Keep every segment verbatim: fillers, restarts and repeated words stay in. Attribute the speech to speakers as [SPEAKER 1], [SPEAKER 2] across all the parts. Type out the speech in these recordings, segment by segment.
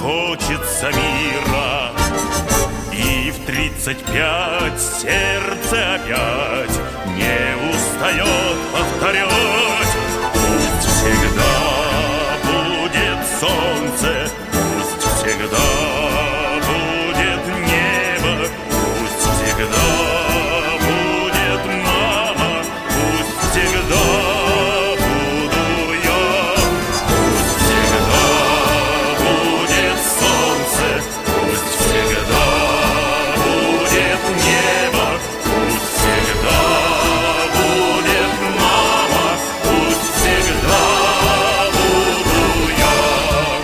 [SPEAKER 1] хочется мира. И в тридцать пять сердце опять не устает повторять: пусть всегда будет солнце, пусть всегда будет небо, пусть всегда будет мама, пусть всегда буду я. Пусть всегда будет солнце, пусть всегда будет небо, пусть всегда будет мама, пусть всегда буду я.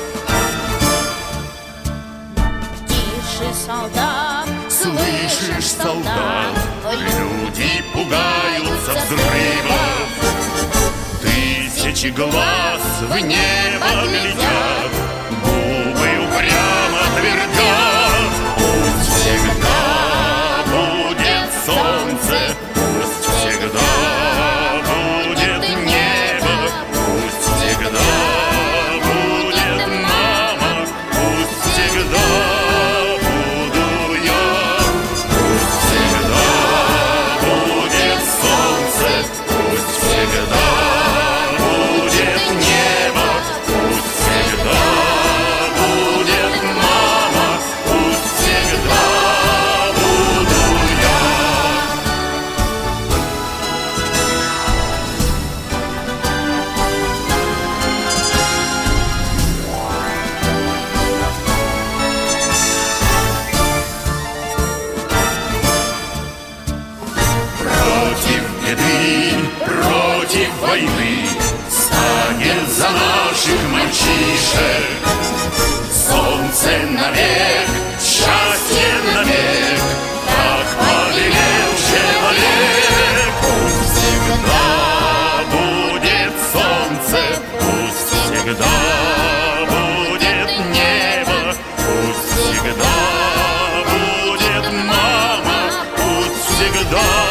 [SPEAKER 2] Тише, солдат,
[SPEAKER 1] Слышишь, солдат, люди пугаются взрывов. Тысячи глаз в небо глядят, губы упрямо твердят: пусть всегда будет солнце, пусть всегда будет небо, пусть всегда будет мама, пусть всегда буду я. Пусть всегда будет солнце, пусть всегда будет небо, пусть всегда будет мама, пусть всегда буду я. Против беды, против войны станет за наших мальчишек. Солнце навек, счастье навек, так повелел человек. Пусть всегда будет солнце, пусть всегда будет небо, пусть всегда будет мама, пусть всегда